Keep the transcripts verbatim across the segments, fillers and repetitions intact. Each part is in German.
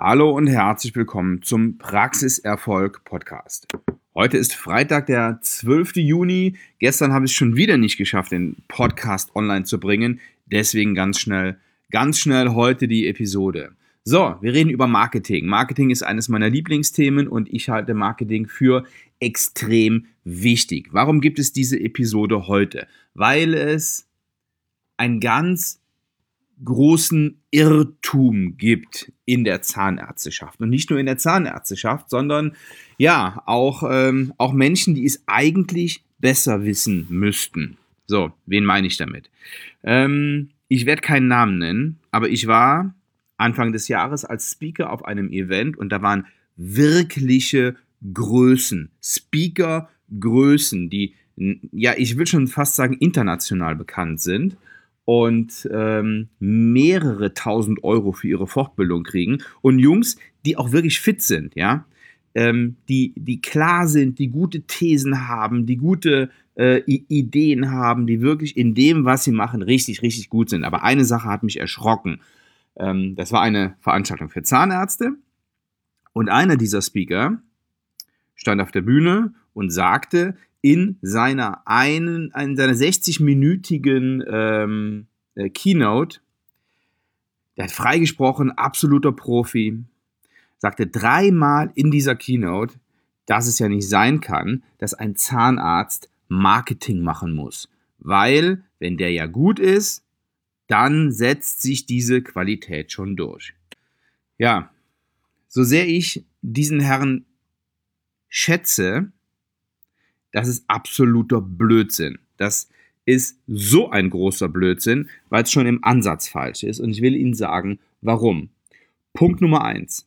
Hallo und herzlich willkommen zum Praxiserfolg Podcast. Heute ist Freitag, der zwölfte Juni. Gestern habe ich es schon wieder nicht geschafft, den Podcast online zu bringen. Deswegen ganz schnell, ganz schnell heute die Episode. So, wir reden über Marketing. Marketing ist eines meiner Lieblingsthemen und ich halte Marketing für extrem wichtig. Warum gibt es diese Episode heute? Weil es ein ganz großen Irrtum gibt in der Zahnärzteschaft. Und nicht nur in der Zahnärzteschaft, sondern ja, auch, ähm, auch Menschen, die es eigentlich besser wissen müssten. So, wen meine ich damit? Ähm, ich werde keinen Namen nennen, aber ich war Anfang des Jahres als Speaker auf einem Event und da waren wirkliche Größen, Speaker-Größen, die, ja, ich will schon fast sagen, international bekannt sind und ähm, mehrere tausend Euro für ihre Fortbildung kriegen und Jungs, die auch wirklich fit sind, ja, ähm, die, die klar sind, die gute Thesen haben, die gute äh, Ideen haben, die wirklich in dem, was sie machen, richtig, richtig gut sind. Aber eine Sache hat mich erschrocken. Ähm, das war eine Veranstaltung für Zahnärzte und einer dieser Speaker stand auf der Bühne und sagte, in seiner einen, in seiner sechzig-minütigen ähm, äh, Keynote, der hat freigesprochen, absoluter Profi, sagte dreimal in dieser Keynote, dass es ja nicht sein kann, dass ein Zahnarzt Marketing machen muss. Weil, wenn der ja gut ist, dann setzt sich diese Qualität schon durch. Ja, so sehr ich diesen Herrn schätze, das ist absoluter Blödsinn. Das ist so ein großer Blödsinn, weil es schon im Ansatz falsch ist. Und ich will Ihnen sagen, warum. Punkt Nummer eins.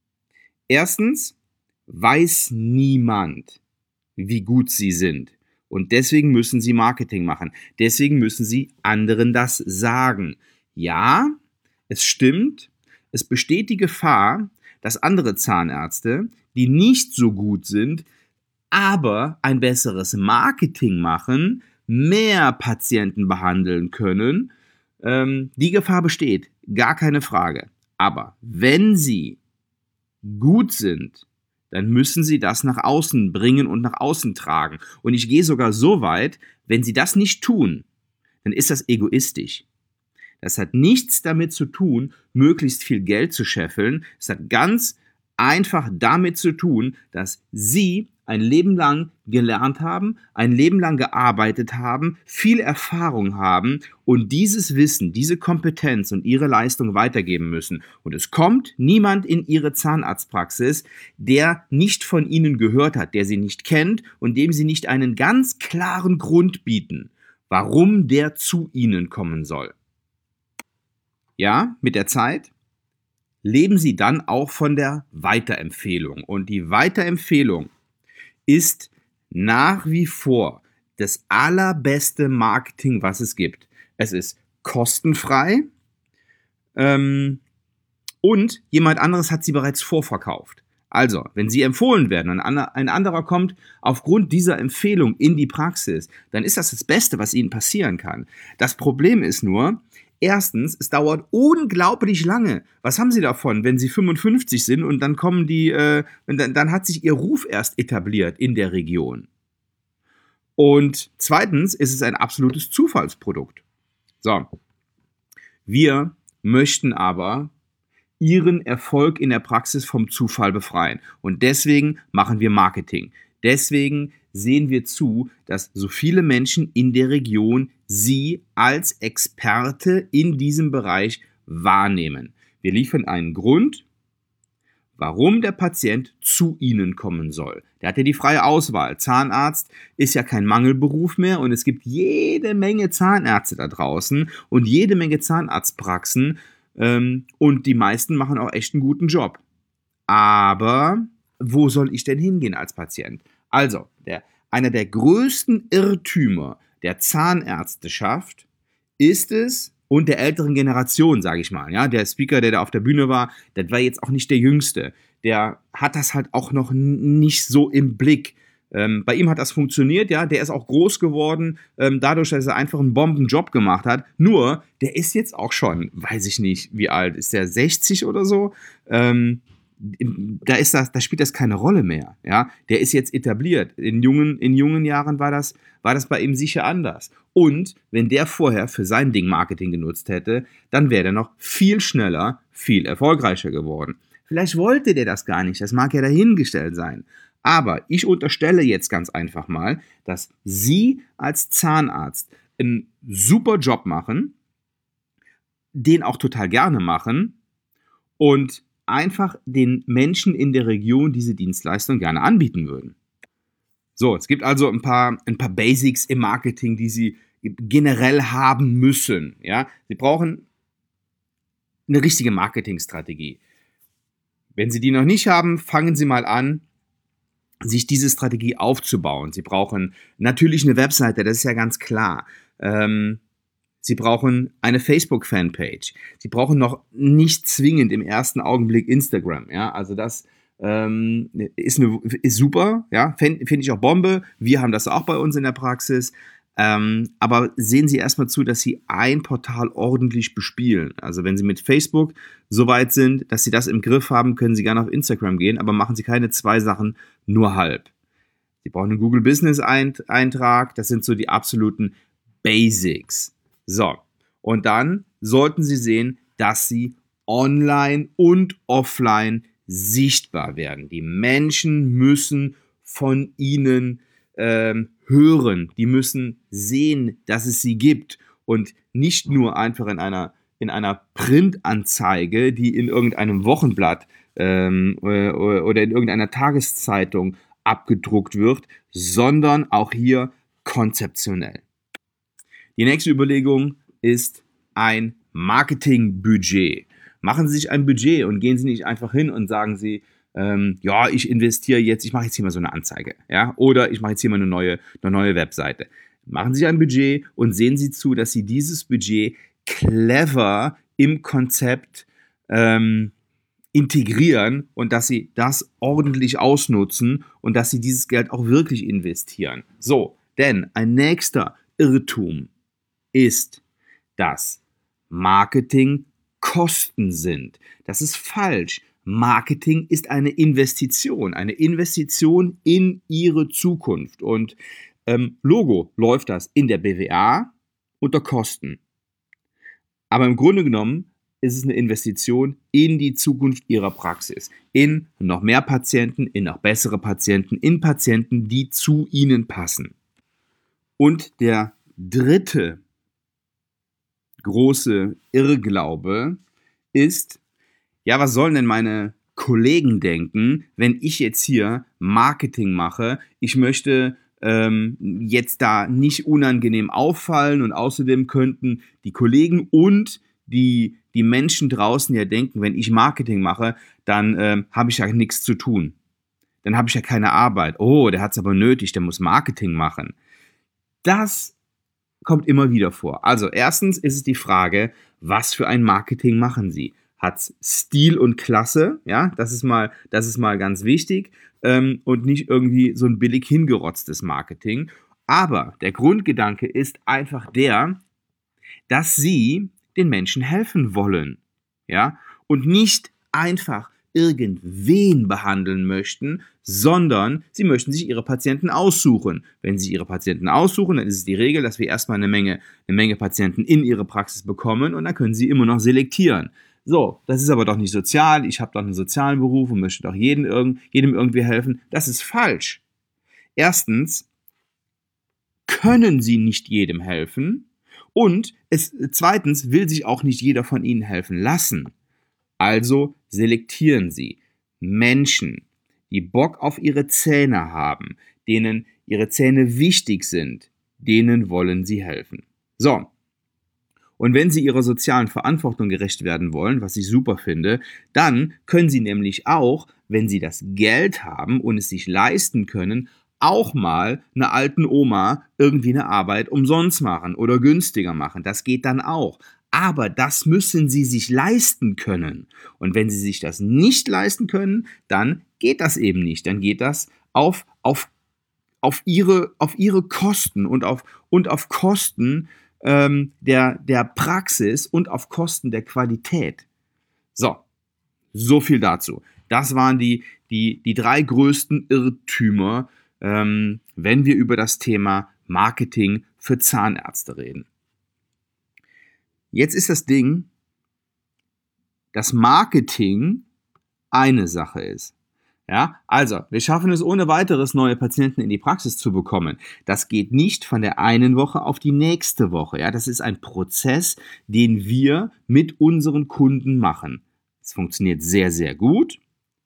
Erstens weiß niemand, wie gut Sie sind. Und deswegen müssen Sie Marketing machen. Deswegen müssen Sie anderen das sagen. Ja, es stimmt, es besteht die Gefahr, dass andere Zahnärzte, die nicht so gut sind, aber ein besseres Marketing machen, mehr Patienten behandeln können. Ähm, die Gefahr besteht, gar keine Frage. Aber wenn Sie gut sind, dann müssen Sie das nach außen bringen und nach außen tragen. Und ich gehe sogar so weit, wenn Sie das nicht tun, dann ist das egoistisch. Das hat nichts damit zu tun, möglichst viel Geld zu scheffeln. Es hat ganz einfach damit zu tun, dass Sie ein Leben lang gelernt haben, ein Leben lang gearbeitet haben, viel Erfahrung haben und dieses Wissen, diese Kompetenz und ihre Leistung weitergeben müssen. Und es kommt niemand in Ihre Zahnarztpraxis, der nicht von Ihnen gehört hat, der Sie nicht kennt und dem Sie nicht einen ganz klaren Grund bieten, warum der zu Ihnen kommen soll. Ja, mit der Zeit leben Sie dann auch von der Weiterempfehlung. Und die Weiterempfehlung ist nach wie vor das allerbeste Marketing, was es gibt. Es ist kostenfrei ähm, und jemand anderes hat sie bereits vorverkauft. Also, wenn Sie empfohlen werden und ein anderer kommt aufgrund dieser Empfehlung in die Praxis, dann ist das das Beste, was Ihnen passieren kann. Das Problem ist nur, erstens, es dauert unglaublich lange. Was haben Sie davon, wenn Sie fünfundfünfzig sind und dann kommen die, äh, dann, dann hat sich Ihr Ruf erst etabliert in der Region. Und zweitens ist es ein absolutes Zufallsprodukt. So, wir möchten aber Ihren Erfolg in der Praxis vom Zufall befreien. Und deswegen machen wir Marketing. Deswegen sehen wir zu, dass so viele Menschen in der Region Sie als Experte in diesem Bereich wahrnehmen. Wir liefern einen Grund, warum der Patient zu Ihnen kommen soll. Der hat ja die freie Auswahl. Zahnarzt ist ja kein Mangelberuf mehr und es gibt jede Menge Zahnärzte da draußen und jede Menge Zahnarztpraxen ähm, und die meisten machen auch echt einen guten Job. Aber wo soll ich denn hingehen als Patient? Also, der, einer der größten Irrtümer der Zahnärzteschaft ist es, und der älteren Generation, sage ich mal, ja, der Speaker, der da auf der Bühne war, das war jetzt auch nicht der Jüngste, der hat das halt auch noch n- nicht so im Blick, Ähm, bei ihm hat das funktioniert, ja, der ist auch groß geworden, ähm, dadurch, dass er einfach einen Bombenjob gemacht hat. Nur, der ist jetzt auch schon, weiß ich nicht, wie alt, ist der sechzig oder so? Ähm, da ist das, da spielt das keine Rolle mehr, ja. Der ist jetzt etabliert. In jungen, in jungen Jahren war das, war das bei ihm sicher anders. Und wenn der vorher für sein Ding Marketing genutzt hätte, dann wäre der noch viel schneller, viel erfolgreicher geworden. Vielleicht wollte der das gar nicht, das mag ja dahingestellt sein. Aber ich unterstelle jetzt ganz einfach mal, dass Sie als Zahnarzt einen super Job machen, den auch total gerne machen und einfach den Menschen in der Region diese Dienstleistung gerne anbieten würden. So, es gibt also ein paar, ein paar Basics im Marketing, die Sie generell haben müssen. Ja? Sie brauchen eine richtige Marketingstrategie. Wenn Sie die noch nicht haben, fangen Sie mal an, sich diese Strategie aufzubauen. Sie brauchen natürlich eine Webseite, das ist ja ganz klar. Ähm, Sie brauchen eine Facebook-Fanpage. Sie brauchen noch nicht zwingend im ersten Augenblick Instagram. Ja, also das ähm, ist, eine, ist super. Ja, finde find ich auch Bombe. Wir haben das auch bei uns in der Praxis. Ähm, aber sehen Sie erstmal zu, dass Sie ein Portal ordentlich bespielen. Also wenn Sie mit Facebook so weit sind, dass Sie das im Griff haben, können Sie gerne auf Instagram gehen, aber machen Sie keine zwei Sachen nur halb. Sie brauchen einen Google Business Eintrag, das sind so die absoluten Basics. So, und dann sollten Sie sehen, dass Sie online und offline sichtbar werden. Die Menschen müssen von Ihnen ähm, hören, die müssen sehen, dass es sie gibt und nicht nur einfach in einer, in einer Printanzeige, die in irgendeinem Wochenblatt ähm, oder in irgendeiner Tageszeitung abgedruckt wird, sondern auch hier konzeptionell. Die nächste Überlegung ist ein Marketingbudget. Machen Sie sich ein Budget und gehen Sie nicht einfach hin und sagen Sie, ähm, ja, ich investiere jetzt, ich mache jetzt hier mal so eine Anzeige, ja, oder ich mache jetzt hier mal eine neue, eine neue Webseite. Machen Sie sich ein Budget und sehen Sie zu, dass Sie dieses Budget clever im Konzept ähm, integrieren und dass Sie das ordentlich ausnutzen und dass Sie dieses Geld auch wirklich investieren. So, denn ein nächster Irrtum ist, dass Marketing Kosten sind. Das ist falsch. Marketing ist eine Investition, eine Investition in Ihre Zukunft. Und ähm, Logo läuft das in der B W A unter Kosten. Aber im Grunde genommen ist es eine Investition in die Zukunft Ihrer Praxis, in noch mehr Patienten, in noch bessere Patienten, in Patienten, die zu Ihnen passen. Und der dritte große Irrglaube ist, ja, was sollen denn meine Kollegen denken, wenn ich jetzt hier Marketing mache? Ich möchte ähm, jetzt da nicht unangenehm auffallen und außerdem könnten die Kollegen und die, die Menschen draußen ja denken, wenn ich Marketing mache, dann ähm, habe ich ja nichts zu tun. Dann habe ich ja keine Arbeit. Oh, der hat es aber nötig, der muss Marketing machen. Das kommt immer wieder vor. Also erstens ist es die Frage, was für ein Marketing machen Sie? Hat's Stil und Klasse, ja, das ist mal, das ist mal ganz wichtig ähm, und nicht irgendwie so ein billig hingerotztes Marketing. Aber der Grundgedanke ist einfach der, dass Sie den Menschen helfen wollen, ja, und nicht einfach irgendwen behandeln möchten, sondern Sie möchten sich Ihre Patienten aussuchen. Wenn Sie Ihre Patienten aussuchen, dann ist es die Regel, dass wir erstmal eine Menge, eine Menge Patienten in Ihre Praxis bekommen und dann können Sie immer noch selektieren. So, das ist aber doch nicht sozial, ich habe doch einen sozialen Beruf und möchte doch jedem, jedem irgendwie helfen. Das ist falsch. Erstens können Sie nicht jedem helfen und es, zweitens will sich auch nicht jeder von Ihnen helfen lassen. Also selektieren Sie Menschen, die Bock auf ihre Zähne haben, denen ihre Zähne wichtig sind, denen wollen Sie helfen. So. Und wenn Sie Ihrer sozialen Verantwortung gerecht werden wollen, was ich super finde, dann können Sie nämlich auch, wenn Sie das Geld haben und es sich leisten können, auch mal einer alten Oma irgendwie eine Arbeit umsonst machen oder günstiger machen. Das geht dann auch. Aber das müssen Sie sich leisten können. Und wenn Sie sich das nicht leisten können, dann geht das eben nicht. Dann geht das auf, auf auf ihre, auf ihre Kosten und auf, und auf Kosten ähm, der, der Praxis und auf Kosten der Qualität. So, so viel dazu. Das waren die, die, die drei größten Irrtümer, ähm, wenn wir über das Thema Marketing für Zahnärzte reden. Jetzt ist das Ding, dass Marketing eine Sache ist. Ja, also, wir schaffen es ohne weiteres, neue Patienten in die Praxis zu bekommen. Das geht nicht von der einen Woche auf die nächste Woche. Ja, das ist ein Prozess, den wir mit unseren Kunden machen. Es funktioniert sehr, sehr gut,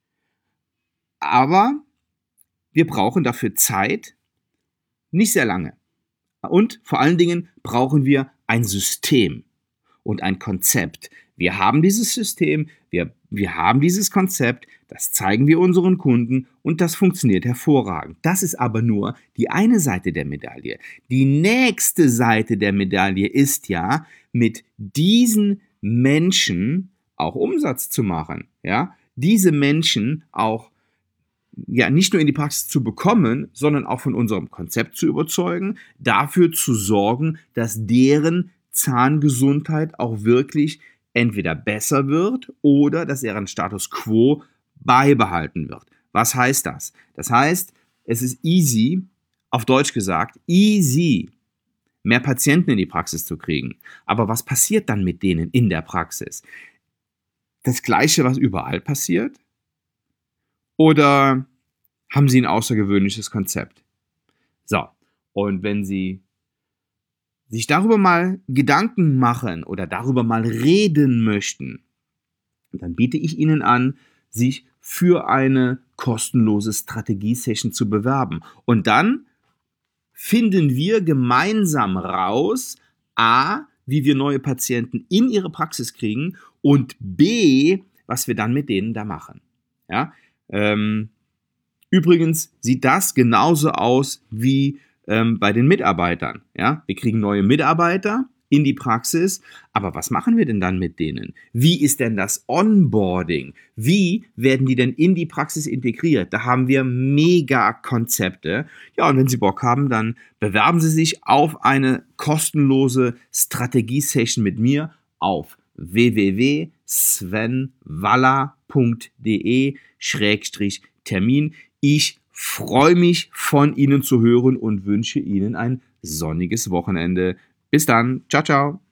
aber wir brauchen dafür Zeit, nicht sehr lange. Und vor allen Dingen brauchen wir ein System und ein Konzept. Wir haben dieses System, wir, wir haben dieses Konzept, das zeigen wir unseren Kunden und das funktioniert hervorragend. Das ist aber nur die eine Seite der Medaille. Die nächste Seite der Medaille ist ja, mit diesen Menschen auch Umsatz zu machen. Ja? Diese Menschen auch ja, nicht nur in die Praxis zu bekommen, sondern auch von unserem Konzept zu überzeugen, dafür zu sorgen, dass deren Zahngesundheit auch wirklich entweder besser wird oder dass deren Status quo beibehalten wird. Was heißt das? Das heißt, es ist easy, auf Deutsch gesagt, easy, mehr Patienten in die Praxis zu kriegen. Aber was passiert dann mit denen in der Praxis? Das Gleiche, was überall passiert? Oder haben Sie ein außergewöhnliches Konzept? So, und wenn Sie sich darüber mal Gedanken machen oder darüber mal reden möchten, dann biete ich Ihnen an, sich für eine kostenlose Strategie-Session zu bewerben. Und dann finden wir gemeinsam raus, a, wie wir neue Patienten in ihre Praxis kriegen und b, was wir dann mit denen da machen. Ja, ähm, übrigens sieht das genauso aus wie ähm, bei den Mitarbeitern. Ja? Wir kriegen neue Mitarbeiter in die Praxis, aber was machen wir denn dann mit denen? Wie ist denn das Onboarding? Wie werden die denn in die Praxis integriert? Da haben wir mega Konzepte. Ja, und wenn Sie Bock haben, dann bewerben Sie sich auf eine kostenlose Strategie-Session mit mir auf w w w punkt sven waller punkt d e Schrägstrich Termin. Ich freue mich, von Ihnen zu hören und wünsche Ihnen ein sonniges Wochenende. Bis dann. Ciao, ciao.